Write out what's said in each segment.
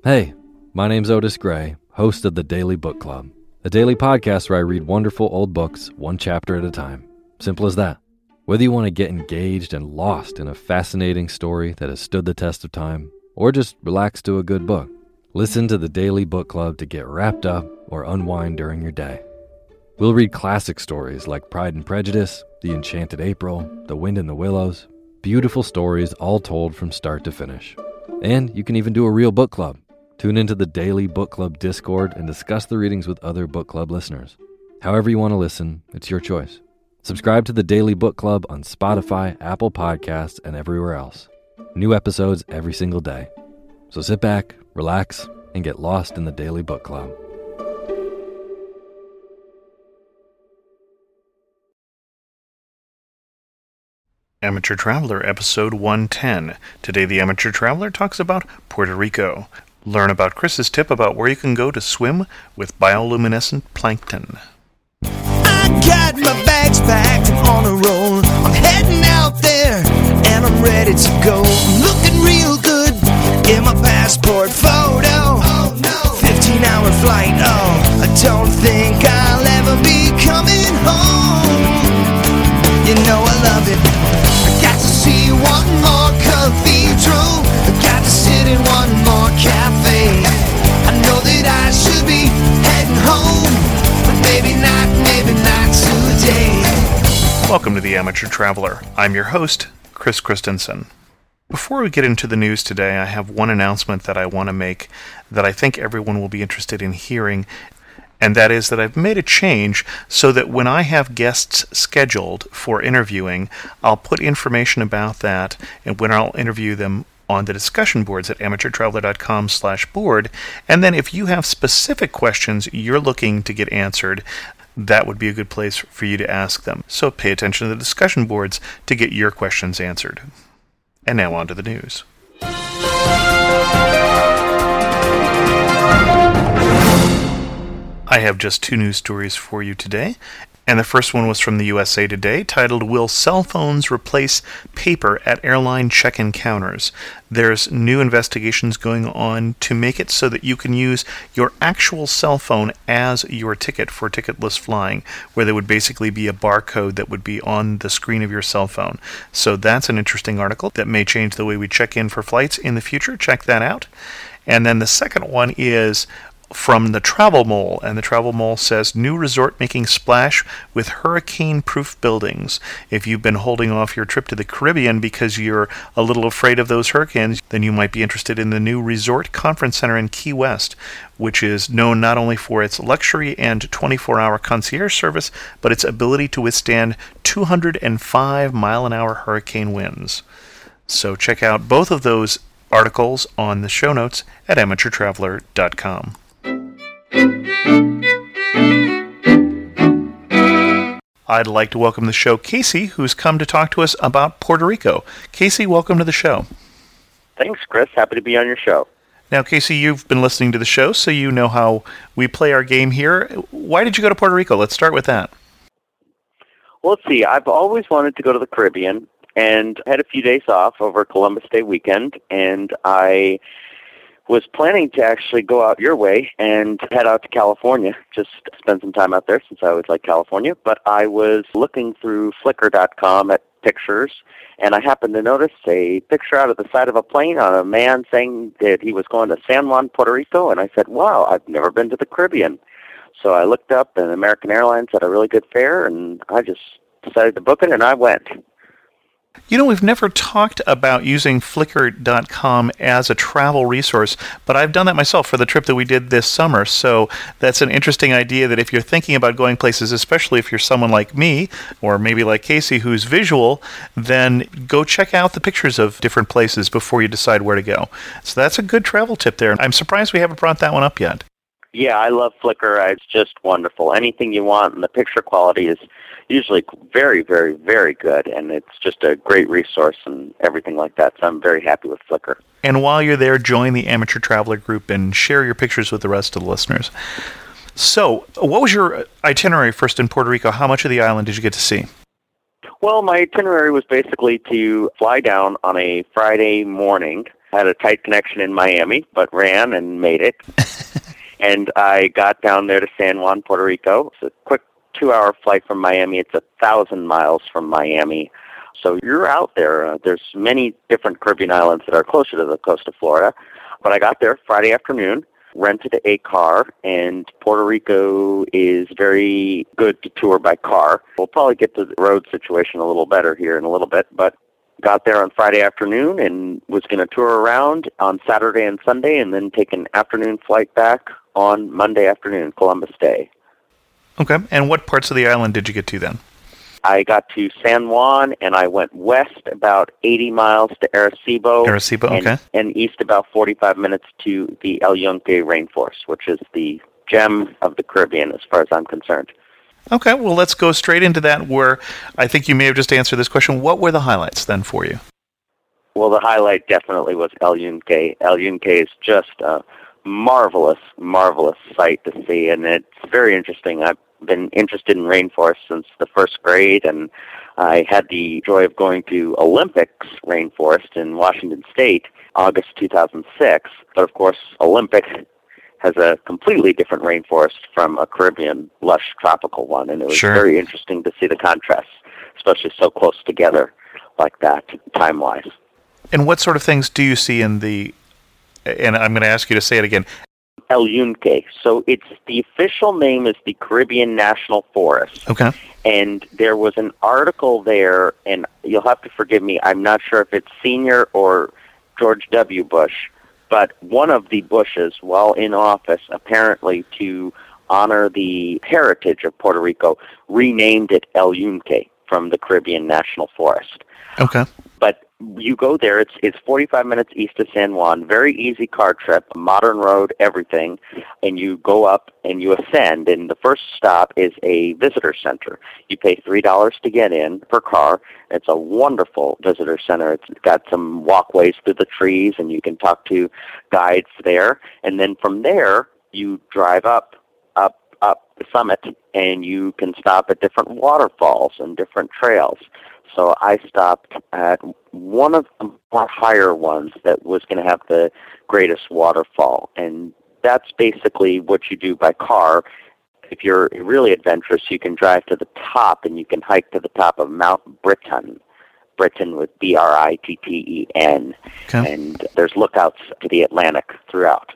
Hey, my name's Otis Gray, host of the Daily Book Club, a daily podcast where I read wonderful old books one chapter at a time. Simple as that. Whether you want to get engaged and lost in a fascinating story that has stood the test of time, or just relax to a good book, listen to the Daily Book Club to get wrapped up or unwind during your day. We'll read classic stories like Pride and Prejudice, The Enchanted April, The Wind in the Willows, beautiful stories all told from start to finish. And you can even do a real book club. Tune into the Daily Book Club Discord and discuss the readings with other book club listeners. However you want to listen, it's your choice. Subscribe to the Daily Book Club on Spotify, Apple Podcasts, and everywhere else. New episodes every single day. So sit back, relax, and get lost in the Daily Book Club. Amateur Traveler, Episode 110. Today the Amateur Traveler talks about Puerto Rico. Learn about Chris's tip about where you can go to swim with bioluminescent plankton. I got my bags packed, I'm on a roll. I'm heading out there, and I'm ready to go. I'm looking real good in my passport photo. Oh no, 15-hour flight, oh, I don't think I'll ever be coming home. You know I love it. I got to see one more cathedral. I got to sit in one more cafe. I know that I should be heading home, but maybe not today. Welcome to the Amateur Traveler. I'm your host, Chris Christensen. Before we get into the news today, I have one announcement that I want to make that I think everyone will be interested in hearing, and that is that I've made a change so that when I have guests scheduled for interviewing, I'll put information about that, and when I'll interview them on the discussion boards at amateurtraveler.com/board. And then if you have specific questions you're looking to get answered, that would be a good place for you to ask them. So pay attention to the discussion boards to get your questions answered. And now on to the news. I have just two news stories for you today. And the first one was from the USA Today, titled, Will Cell Phones Replace Paper at Airline Check-in Counters? There's new investigations going on to make it so that you can use your actual cell phone as your ticket for ticketless flying, where there would basically be a barcode that would be on the screen of your cell phone. So that's an interesting article that may change the way we check in for flights in the future. Check that out. And then the second one is from the Travel Mole, and the Travel Mole says, new resort making splash with hurricane-proof buildings. If you've been holding off your trip to the Caribbean because you're a little afraid of those hurricanes, then you might be interested in the new Resort Conference Center in Key West, which is known not only for its luxury and 24-hour concierge service, but its ability to withstand 205-mile-an-hour hurricane winds. So check out both of those articles on the show notes at amateurtraveler.com. I'd like to welcome to the show Casey, who's come to talk to us about Puerto Rico. Casey, welcome to the show. Thanks, Chris. Happy to be on your show. Now, Casey, you've been listening to the show, so you know how we play our game here. Why did you go to Puerto Rico? Let's start with that. Well, let's see. I've always wanted to go to the Caribbean, and had a few days off over Columbus Day weekend, and I was planning to actually go out your way and head out to California, just spend some time out there since I always like California. But I was looking through Flickr.com at pictures, and I happened to notice a picture out of the side of a plane on a man saying that he was going to San Juan, Puerto Rico, and I said, wow, I've never been to the Caribbean. So I looked up, and American Airlines had a really good fare, and I just decided to book it, and I went. You know, we've never talked about using Flickr.com as a travel resource, but I've done that myself for the trip that we did this summer. So that's an interesting idea that if you're thinking about going places, especially if you're someone like me, or maybe like Casey, who's visual, then go check out the pictures of different places before you decide where to go. So that's a good travel tip there. I'm surprised we haven't brought that one up yet. Yeah, I love Flickr. It's just wonderful. Anything you want, and the picture quality is usually very, very, very good, and it's just a great resource and everything like that. So I'm very happy with Flickr. And while you're there, join the Amateur Traveler group and share your pictures with the rest of the listeners. So, what was your itinerary first in Puerto Rico? How much of the island did you get to see? Well, my itinerary was basically to fly down on a Friday morning had a tight connection in Miami, but ran and made it. And I got down there to San Juan, Puerto Rico. It's a quick 2-hour flight from Miami. It's 1,000 miles from Miami. So you're out there. There's many different Caribbean islands that are closer to the coast of Florida. But I got there Friday afternoon, rented a car, and Puerto Rico is very good to tour by car. We'll probably get to the road situation a little better here in a little bit, but got there on Friday afternoon and was going to tour around on Saturday and Sunday and then take an afternoon flight back on Monday afternoon, Columbus Day. Okay. And what parts of the island did you get to then? I got to San Juan, and I went west about 80 miles to Arecibo. Arecibo, okay. And east about 45 minutes to the El Yunque rainforest, which is the gem of the Caribbean as far as I'm concerned. Okay, well, let's go straight into that, where I think you may have just answered this question. What were the highlights then for you? Well, the highlight definitely was El Yunque. El Yunque is just a marvelous, marvelous sight to see, and it's very interesting. I've been interested in rainforests since the first grade, and I had the joy of going to Olympics Rainforest in Washington State, August 2006. But of course, Olympic has a completely different rainforest from a Caribbean lush tropical one, and it was very interesting to see the contrasts, especially so close together like that, time-wise. And what sort of things do you see in the, and I'm going to ask you to say it again, El Yunque. So it's, the official name is the Caribbean National Forest. Okay. And there was an article there, and you'll have to forgive me, I'm not sure if it's Senior or George W. Bush, but one of the Bushes, while in office, apparently to honor the heritage of Puerto Rico, renamed it El Yunque from the Caribbean National Forest. Okay. But you go there, it's 45 minutes east of San Juan, very easy car trip, modern road, everything, and you go up and you ascend, and the first stop is a visitor center. You pay $3 to get in per car. It's a wonderful visitor center. It's got some walkways through the trees, and you can talk to guides there, and then from there, you drive up the summit, and you can stop at different waterfalls and different trails. So I stopped at one of the more higher ones that was going to have the greatest waterfall. And that's basically what you do by car. If you're really adventurous, you can drive to the top and you can hike to the top of Mount Britton. Britton with Britten. Okay. And there's lookouts to the Atlantic throughout.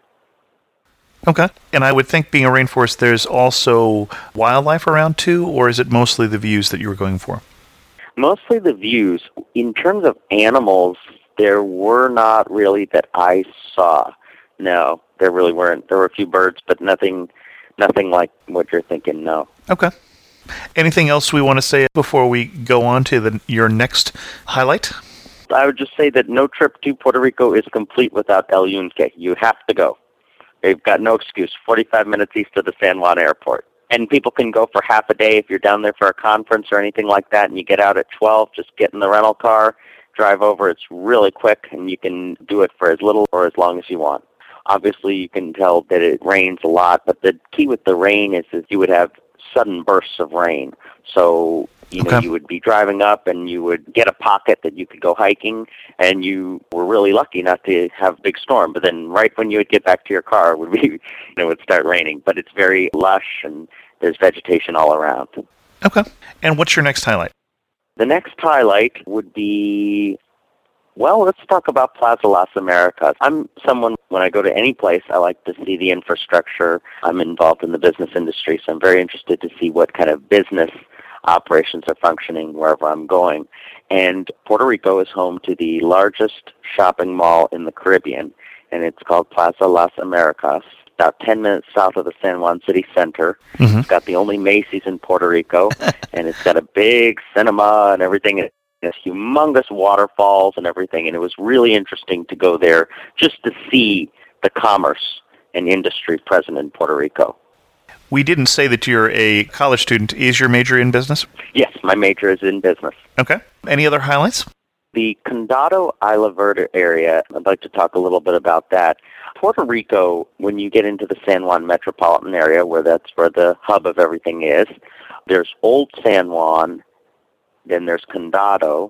Okay. And I would think being a rainforest, there's also wildlife around too, or is it mostly the views that you were going for? Mostly the views. In terms of animals, there were not really that I saw. No, there really weren't. There were a few birds, but nothing like what you're thinking, no. Okay. Anything else we want to say before we go on to your next highlight? I would just say that no trip to Puerto Rico is complete without El Yunque. You have to go. They've got no excuse. 45 minutes east of the San Juan airport. And people can go for half a day if you're down there for a conference or anything like that, and you get out at 12, just get in the rental car, drive over. It's really quick, and you can do it for as little or as long as you want. Obviously, you can tell that it rains a lot, but the key with the rain is that you would have sudden bursts of rain. So, you would be driving up, and you would get a pocket that you could go hiking, and you were really lucky not to have a big storm. But then right when you would get back to your car, it would be, it would start raining. But it's very lush, and there's vegetation all around. Okay. And what's your next highlight? The next highlight would be, well, let's talk about Plaza Las Americas. I'm someone, when I go to any place, I like to see the infrastructure. I'm involved in the business industry, so I'm very interested to see what kind of business operations are functioning wherever I'm going. And Puerto Rico is home to the largest shopping mall in the Caribbean, and it's called Plaza Las Americas, about 10 minutes south of the San Juan City Center. Mm-hmm. It's got the only Macy's in Puerto Rico, and it's got a big cinema and everything. It has humongous waterfalls and everything, and it was really interesting to go there just to see the commerce and industry present in Puerto Rico. We didn't say that you're a college student. Is your major in business? Yes, my major is in business. Okay. Any other highlights? The Condado Isla Verde area, I'd like to talk a little bit about that. Puerto Rico, when you get into the San Juan metropolitan area, that's where the hub of everything is, there's Old San Juan, then there's Condado,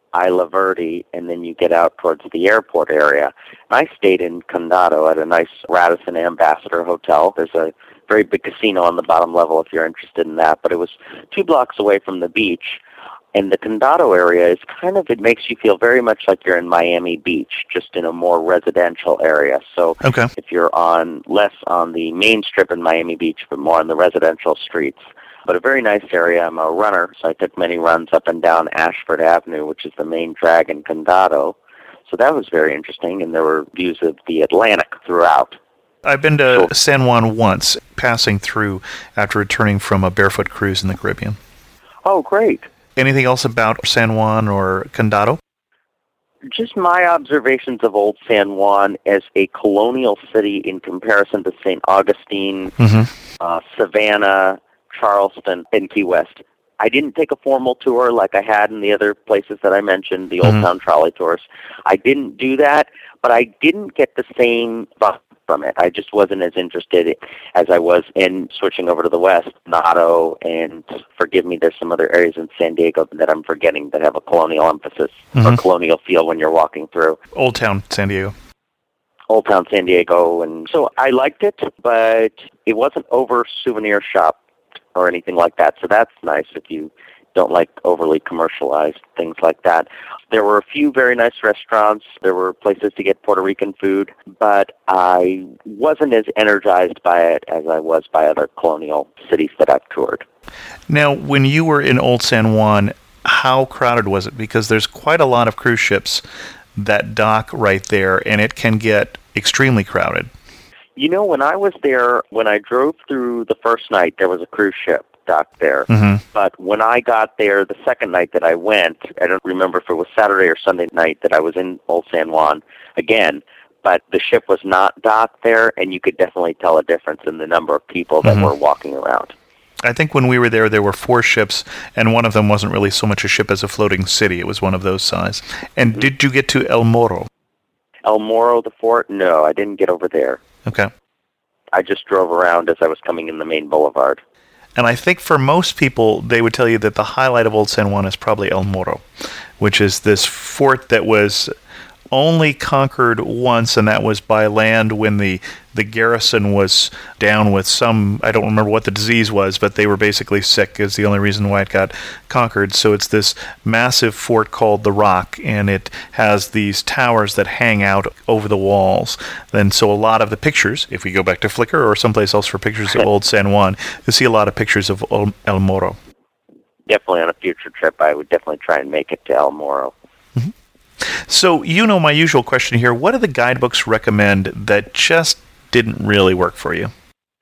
Isla Verde, and then you get out towards the airport area. And I stayed in Condado at a nice Radisson Ambassador hotel. There's a very big casino on the bottom level if you're interested in that, but it was 2 blocks away from the beach. And the Condado area is it makes you feel very much like you're in Miami Beach, just in a more residential area. So if you're less on the main strip in Miami Beach, but more on the residential streets. But a very nice area. I'm a runner, so I took many runs up and down Ashford Avenue, which is the main drag in Condado. So that was very interesting, and there were views of the Atlantic throughout. I've been to San Juan once, passing through after returning from a barefoot cruise in the Caribbean. Oh, great. Anything else about San Juan or Condado? Just my observations of Old San Juan as a colonial city in comparison to St. Augustine, Savannah, Charleston, and Key West. I didn't take a formal tour like I had in the other places that I mentioned, the Old Town Trolley tours. I didn't do that, but I didn't get the same vibe from it. I just wasn't as interested as I was in switching over to the West, Coronado, and forgive me, there's some other areas in San Diego that I'm forgetting that have a colonial emphasis or colonial feel when you're walking through. Old Town San Diego. Old Town San Diego. And so I liked it, but it wasn't over souvenir shop or anything like that. So that's nice if you don't like overly commercialized things like that. There were a few very nice restaurants. There were places to get Puerto Rican food, but I wasn't as energized by it as I was by other colonial cities that I've toured. Now, when you were in Old San Juan, how crowded was it? Because there's quite a lot of cruise ships that dock right there, and it can get extremely crowded. You know, when I was there, when I drove through the first night, there was a cruise ship docked there. But when I got there the second night that I went, I don't remember if it was Saturday or Sunday night that I was in Old San Juan again, but the ship was not docked there, and you could definitely tell a difference in the number of people that were walking around. I think when we were there were 4 ships, and one of them wasn't really so much a ship as a floating city. It was one of those size. And did you get to El Morro? El Morro, the fort? No, I didn't get over there. Okay. I just drove around as I was coming in the main boulevard. And I think for most people, they would tell you that the highlight of Old San Juan is probably El Morro, which is this fort that was only conquered once, and that was by land when the garrison was down with some, I don't remember what the disease was, but they were basically sick is the only reason why it got conquered. So it's this massive fort called the Rock, and it has these towers that hang out over the walls. And so a lot of the pictures, if we go back to Flickr or someplace else for pictures of Old San Juan, you'll see a lot of pictures of El Morro. Definitely on a future trip, I would definitely try and make it to El Morro. So, my usual question here, what do the guidebooks recommend that just didn't really work for you?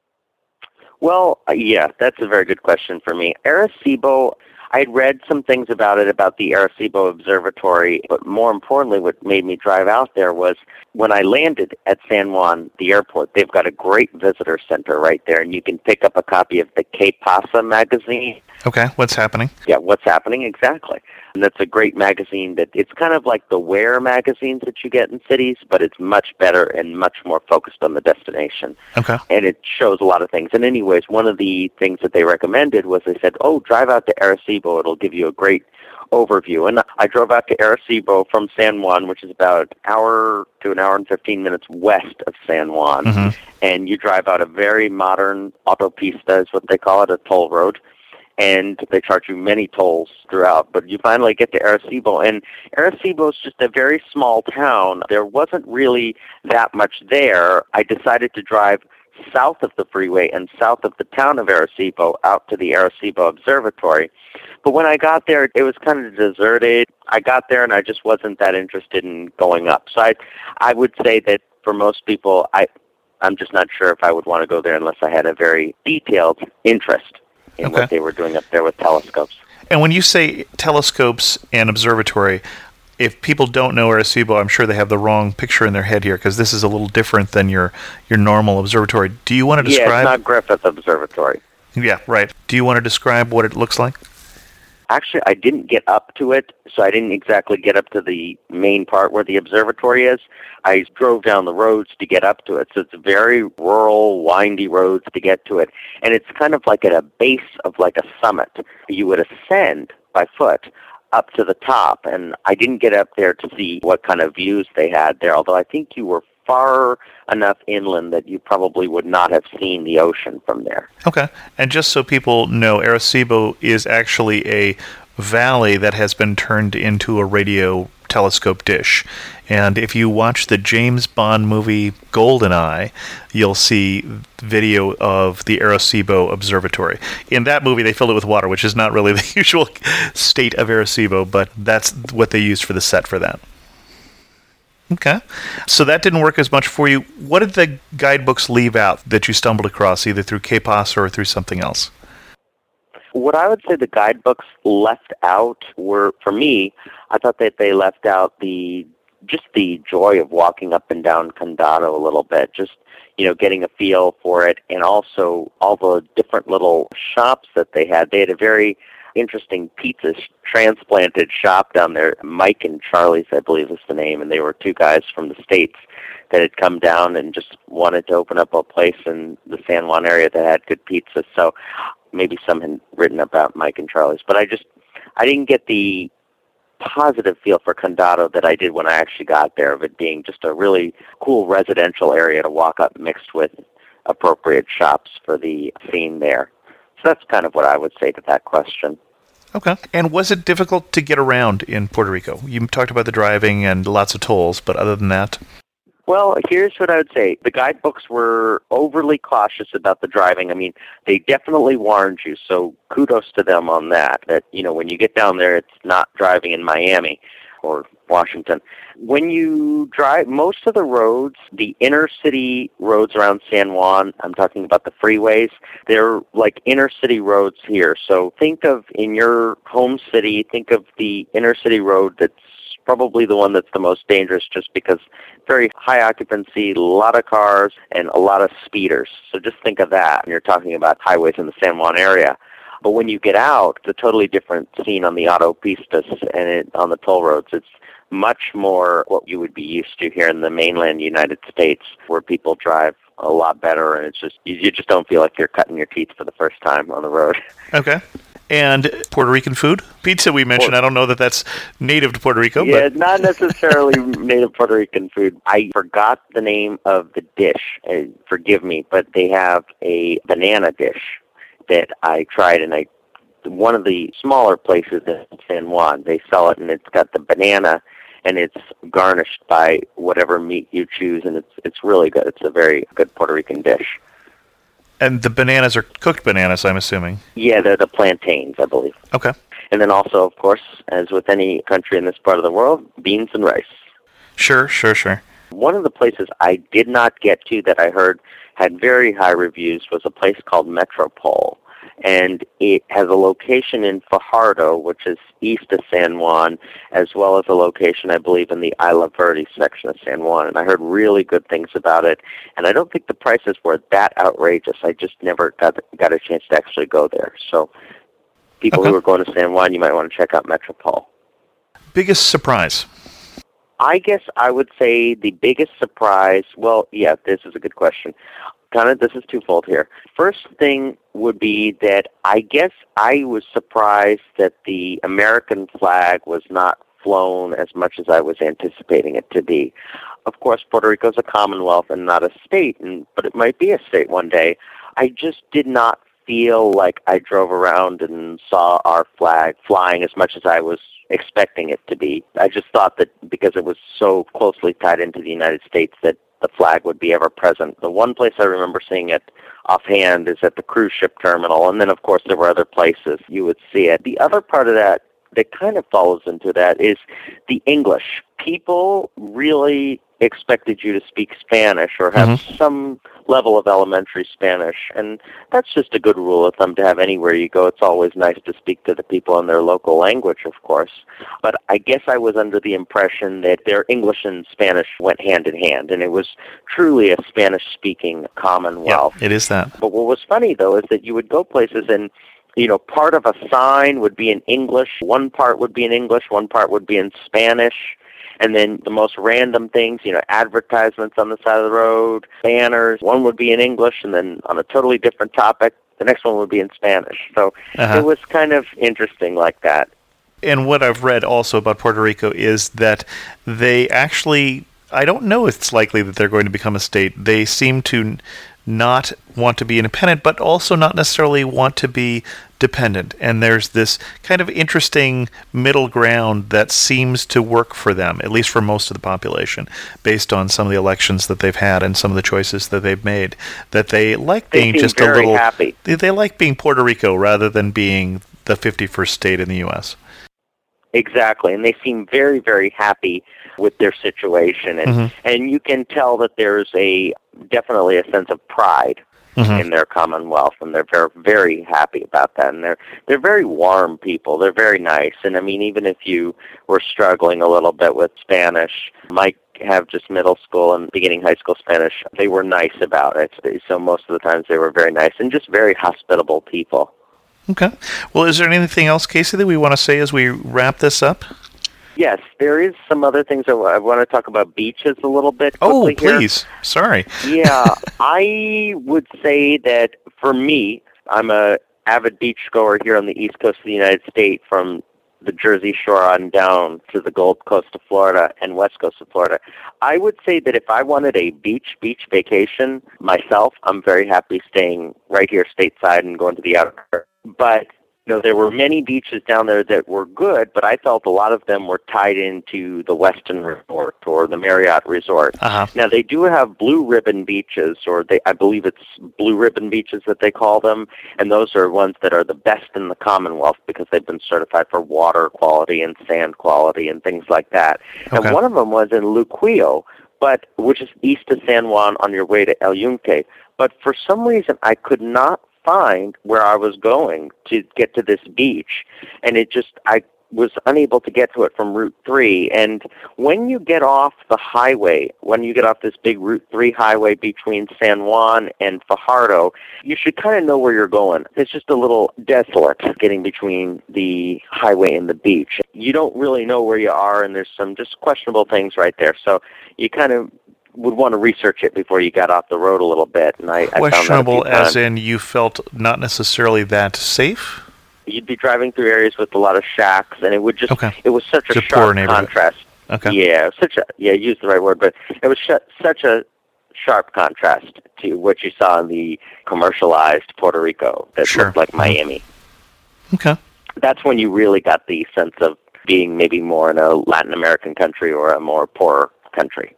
Well, yeah, that's a very good question for me. Arecibo, I had read some things about it, about the Arecibo Observatory, but more importantly, what made me drive out there was when I landed at San Juan, the airport, they've got a great visitor center right there, and you can pick up a copy of the Que Pasa magazine. Okay, what's happening? Yeah, what's happening, exactly. And that's a great magazine that it's kind of like the Where magazines that you get in cities, but it's much better and much more focused on the destination. Okay. And it shows a lot of things. And anyways, one of the things that they recommended was they said, drive out to Arecibo. It'll give you a great overview. And I drove out to Arecibo from San Juan, which is about an hour to an hour and 15 minutes west of San Juan. And you drive out a very modern autopista, is what they call it, a toll road. And they charge you many tolls throughout. But you finally get to Arecibo, and Arecibo is just a very small town. There wasn't really that much there. I decided to drive south of the freeway and south of the town of Arecibo out to the Arecibo Observatory. But when I got there, it was kind of deserted. I got there, and I just wasn't that interested in going up. So I would say that for most people, I'm just not sure if I would want to go there unless I had a very detailed interest in what they were doing up there with telescopes. And when you say telescopes and observatory, if people don't know Arecibo, I'm sure they have the wrong picture in their head here, because this is a little different than your normal observatory. Do you want to describe? Yeah, it's not Griffith Observatory. Yeah, right. Do you want to describe what it looks like? Actually, I didn't get up to it, so I didn't exactly get up to the main part where the observatory is. I drove down the roads to get up to it, so it's very rural, windy roads to get to it. And it's kind of like at a base of like a summit. You would ascend by foot up to the top, and I didn't get up there to see what kind of views they had there, although I think you were far enough inland that you probably would not have seen the ocean from there. Okay. And just so people know, Arecibo is actually a valley that has been turned into a radio telescope dish. And if you watch the James Bond movie GoldenEye, you'll see video of the Arecibo Observatory. In that movie, they filled it with water, which is not really the usual state of Arecibo, but that's what they used for the set for that. Okay. So that didn't work as much for you. What did the guidebooks leave out that you stumbled across, either through KPOS or through something else? What I would say the guidebooks left out were, for me, I thought that they left out just the joy of walking up and down Condado a little bit, just, getting a feel for it, and also all the different little shops that they had. They had a very interesting pizza transplanted shop down there. Mike and Charlie's, I believe, is the name, and they were two guys from the States that had come down and just wanted to open up a place in the San Juan area that had good pizza. So maybe some had written about Mike and Charlie's, but I didn't get the positive feel for Condado that I did when I actually got there, of it being just a really cool residential area to walk up mixed with appropriate shops for the scene there. So that's kind of what I would say to that question. Okay. And was it difficult to get around in Puerto Rico? You talked about the driving and lots of tolls, but other than that? Well, here's what I would say. The guidebooks were overly cautious about the driving. I mean, they definitely warned you, so kudos to them on that, when you get down there, it's not driving in Miami or Washington. When you drive, most of the roads, the inner city roads around San Juan, I'm talking about the freeways, they're like inner city roads here. So think of, in your home city, think of the inner city road that's probably the one that's the most dangerous, just because very high occupancy, a lot of cars, and a lot of speeders. So just think of that when you're talking about highways in the San Juan area. But when you get out, it's a totally different scene on the autopistas and on the toll roads. It's much more what you would be used to here in the mainland United States, where people drive a lot better, and it's just you just don't feel like you're cutting your teeth for the first time on the road. Okay. And Puerto Rican food? Pizza we mentioned. I don't know that that's native to Puerto Rico. Yeah, not necessarily native Puerto Rican food. I forgot the name of the dish. Forgive me, but they have a banana dish that I tried, and one of the smaller places in San Juan, they sell it, and it's got the banana, and it's garnished by whatever meat you choose, and it's really good. It's a very good Puerto Rican dish. And the bananas are cooked bananas, I'm assuming. Yeah, they're the plantains, I believe. Okay. And then also, of course, as with any country in this part of the world, beans and rice. Sure. One of the places I did not get to that I heard had very high reviews was a place called Metropole. And it has a location in Fajardo, which is east of San Juan, as well as a location, I believe, in the Isla Verde section of San Juan. And I heard really good things about it. And I don't think the prices were that outrageous. I just never got a chance to actually go there. So people who are going to San Juan, you might want to check out Metropole. Biggest surprise? I guess I would say the biggest surprise, this is a good question. This is twofold here. First thing would be that I guess I was surprised that the American flag was not flown as much as I was anticipating it to be. Of course, Puerto Rico is a commonwealth and not a state, but it might be a state one day. I just did not feel like I drove around and saw our flag flying as much as I was expecting it to be. I just thought that because it was so closely tied into the United States that the flag would be ever present. The one place I remember seeing it offhand is at the cruise ship terminal, and then of course there were other places you would see it. The other part of that kind of follows into that is the English. People really expected you to speak Spanish or have some level of elementary Spanish, and that's just a good rule of thumb to have anywhere you go. It's always nice to speak to the people in their local language, of course, but I guess I was under the impression that their English and Spanish went hand in hand, and it was truly a Spanish-speaking commonwealth. Yeah, it is that. But what was funny, though, is that you would go places and part of a sign would be in English, one part would be in English, one part would be in Spanish, and then the most random things, advertisements on the side of the road, banners, one would be in English, and then on a totally different topic, the next one would be in Spanish. So it was kind of interesting like that. And what I've read also about Puerto Rico is that they actually, I don't know if it's likely that they're going to become a state. They seem to not want to be independent, but also not necessarily want to be dependent. And there's this kind of interesting middle ground that seems to work for them, at least for most of the population, based on some of the elections that they've had and some of the choices that they've made. That they like being just a little happy. They like being Puerto Rico rather than being the 51st state in the U.S. Exactly, and they seem very, very happy with their situation, and you can tell that there's definitely a sense of pride in their Commonwealth, and they're very, very happy about that. And they're very warm people. They're very nice, and I mean, even if you were struggling a little bit with Spanish, Mike have just middle school and beginning high school Spanish. They were nice about it, so most of the times they were very nice and just very hospitable people. Okay. Well, is there anything else, Casey, that we want to say as we wrap this up? Yes, there is some other things. I want to talk about beaches a little bit quickly. Oh, please. Here. Sorry. Yeah, I would say that for me, I'm a avid beach goer here on the East Coast of the United States, from the Jersey Shore on down to the Gold Coast of Florida and West Coast of Florida. I would say that if I wanted a beach vacation myself, I'm very happy staying right here stateside and going to the outer. But there were many beaches down there that were good, but I felt a lot of them were tied into the Westin Resort or the Marriott Resort. Now, they do have blue ribbon beaches, or I believe it's blue ribbon beaches that they call them, and those are ones that are the best in the Commonwealth because they've been certified for water quality and sand quality and things like that. Okay. And one of them was in Luquillo, which is east of San Juan on your way to El Yunque. But for some reason, I could not find where I was going to get to this beach, and I was unable to get to it from Route 3. And when you get off the highway, when you get off this big Route 3 highway between San Juan and Fajardo, you should kind of know where you're going. It's just a little desolate getting between the highway and the beach. You don't really know where you are, and there's some just questionable things right there. So you kind of would want to research it before you got off the road a little bit. And I questionable found that as in you felt not necessarily that safe? You'd be driving through areas with a lot of shacks, and it would just, it was such a sharp contrast. Okay. Yeah, use the right word, but it was such a sharp contrast to what you saw in the commercialized Puerto Rico that looked like Miami. Okay. That's when you really got the sense of being maybe more in a Latin American country or a more poorer country.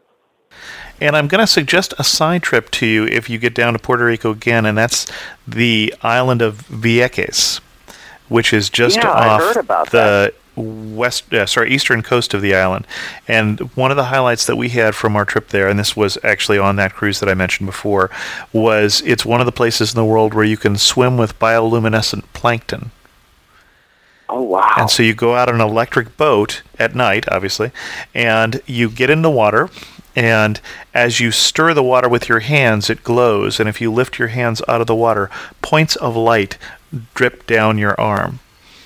And I'm going to suggest a side trip to you if you get down to Puerto Rico again, and that's the island of Vieques, which is just off the eastern coast of the island. And one of the highlights that we had from our trip there, and this was actually on that cruise that I mentioned before, was it's one of the places in the world where you can swim with bioluminescent plankton. Oh, wow. And so you go out on an electric boat at night, obviously, and you get in the water, and as you stir the water with your hands, it glows. And if you lift your hands out of the water, points of light drip down your arm.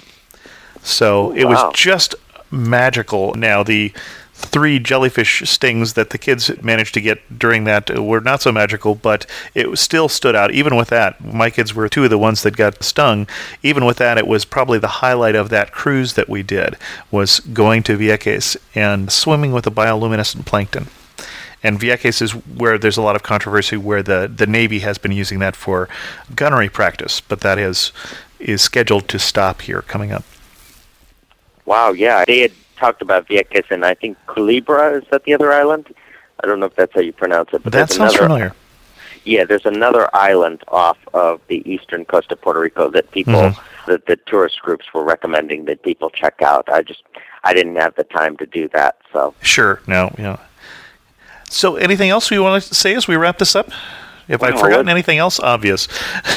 So it was just magical. Now, the 3 jellyfish stings that the kids managed to get during that were not so magical, but it still stood out. Even with that, my kids were 2 of the ones that got stung. Even with that, it was probably the highlight of that cruise that we did, was going to Vieques and swimming with the bioluminescent plankton. And Vieques is where there's a lot of controversy, where the Navy has been using that for gunnery practice, but that is scheduled to stop here coming up. Wow, yeah. They had talked about Vieques, and I think Culebra, is that the other island? I don't know if that's how you pronounce it. But that sounds familiar. Yeah, there's another island off of the eastern coast of Puerto Rico that people, that the tourist groups were recommending that people check out. I didn't have the time to do that, so. Sure, no, yeah. So anything else we want to say as we wrap this up? If I've forgotten anything else obvious.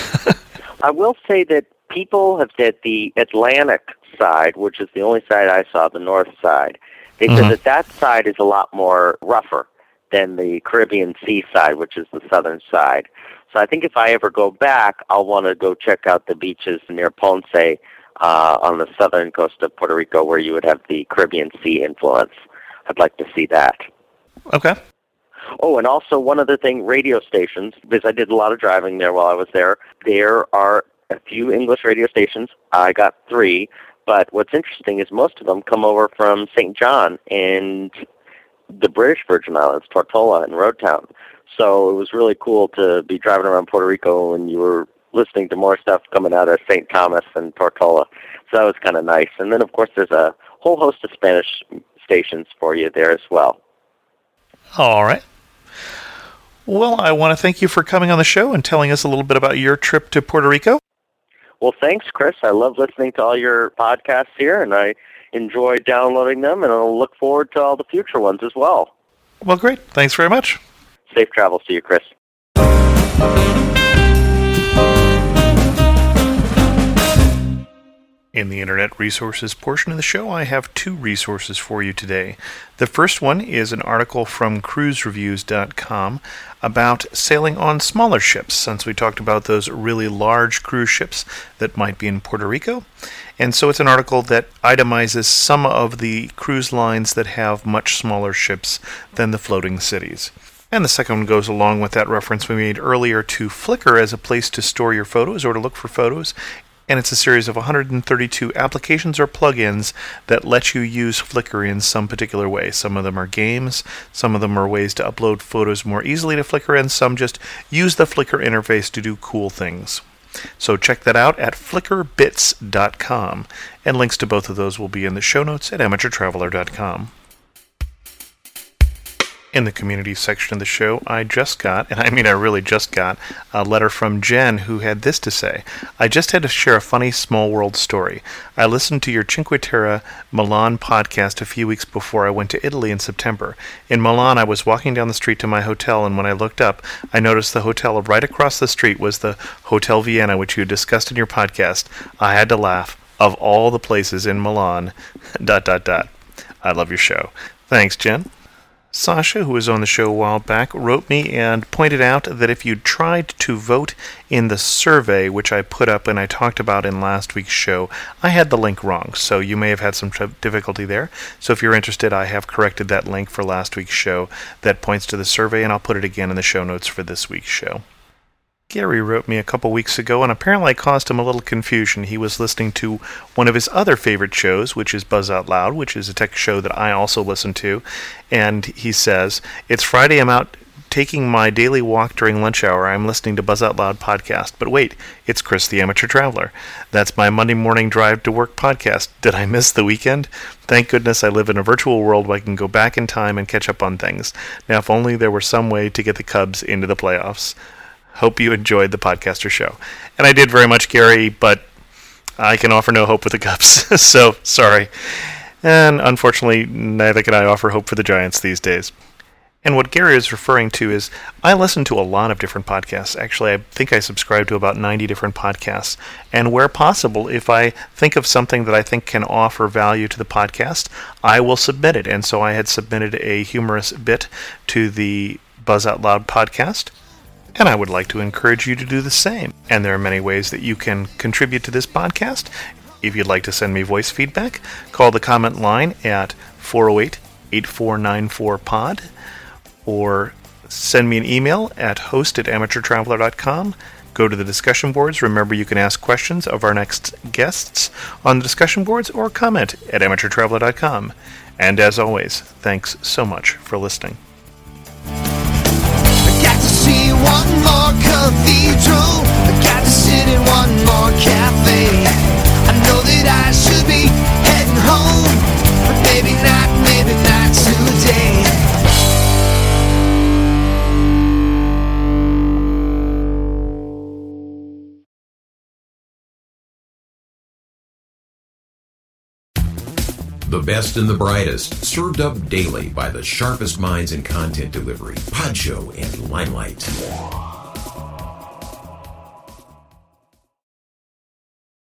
I will say that people have said the Atlantic side, which is the only side I saw, the north side, they said that side is a lot more rougher than the Caribbean Sea side, which is the southern side. So I think if I ever go back, I'll want to go check out the beaches near Ponce on the southern coast of Puerto Rico, where you would have the Caribbean Sea influence. I'd like to see that. Okay. Oh, and also one other thing, radio stations, because I did a lot of driving there while I was there. There are a few English radio stations. I got 3, But what's interesting is most of them come over from St. John and the British Virgin Islands, Tortola and Roadtown. So it was really cool to be driving around Puerto Rico and you were listening to more stuff coming out of St. Thomas and Tortola. So that was kind of nice. And then, of course, there's a whole host of Spanish stations for you there as well. All right. Well, I want to thank you for coming on the show and telling us a little bit about your trip to Puerto Rico. Well, thanks, Chris. I love listening to all your podcasts here, and I enjoy downloading them, and I'll look forward to all the future ones as well. Well, great. Thanks very much. Safe travels to you, Chris. In the Internet Resources portion of the show, I have 2 resources for you today. The first one is an article from cruisereviews.com about sailing on smaller ships, since we talked about those really large cruise ships that might be in Puerto Rico. And so it's an article that itemizes some of the cruise lines that have much smaller ships than the floating cities. And the second one goes along with that reference we made earlier to Flickr as a place to store your photos or to look for photos. And it's a series of 132 applications or plugins that let you use Flickr in some particular way. Some of them are games, some of them are ways to upload photos more easily to Flickr, and some just use the Flickr interface to do cool things. So check that out at flickerbits.com, and links to both of those will be in the show notes at amateurtraveler.com. In the community section of the show, I just got, and I mean I really just got, a letter from Jen who had this to say. I just had to share a funny small world story. I listened to your Cinque Terre Milan podcast a few weeks before I went to Italy in September. In Milan, I was walking down the street to my hotel, and when I looked up, I noticed the hotel right across the street was the Hotel Vienna, which you discussed in your podcast. I had to laugh. Of all the places in Milan, ... I love your show. Thanks, Jen. Sasha, who was on the show a while back, wrote me and pointed out that if you tried to vote in the survey, which I put up and I talked about in last week's show, I had the link wrong, so you may have had some difficulty there. So if you're interested, I have corrected that link for last week's show that points to the survey, and I'll put it again in the show notes for this week's show. Gary wrote me a couple weeks ago, and apparently I caused him a little confusion. He was listening to one of his other favorite shows, which is Buzz Out Loud, which is a tech show that I also listen to, and he says, "It's Friday, I'm out taking my daily walk during lunch hour. I'm listening to Buzz Out Loud podcast. But wait, it's Chris the Amateur Traveler. That's my Monday morning drive to work podcast. Did I miss the weekend? Thank goodness I live in a virtual world where I can go back in time and catch up on things. Now, if only there were some way to get the Cubs into the playoffs. Hope you enjoyed the podcaster show." And I did very much, Gary, but I can offer no hope with the Cubs, so sorry. And unfortunately, neither can I offer hope for the Giants these days. And what Gary is referring to is, I listen to a lot of different podcasts. Actually, I think I subscribe to about 90 different podcasts. And where possible, if I think of something that I think can offer value to the podcast, I will submit it. And so I had submitted a humorous bit to the Buzz Out Loud podcast. And I would like to encourage you to do the same. And there are many ways that you can contribute to this podcast. If you'd like to send me voice feedback, call the comment line at 408-8494-POD, or send me an email at host@amateurtraveler.com. Go to the discussion boards. Remember, you can ask questions of our next guests on the discussion boards, or comment at amateurtraveler.com. And as always, thanks so much for listening. See one more cathedral, I got to sit in one more cafe. I know that I should be heading home, but maybe not today. The best and the brightest, served up daily by the sharpest minds in content delivery, Podshow and Limelight.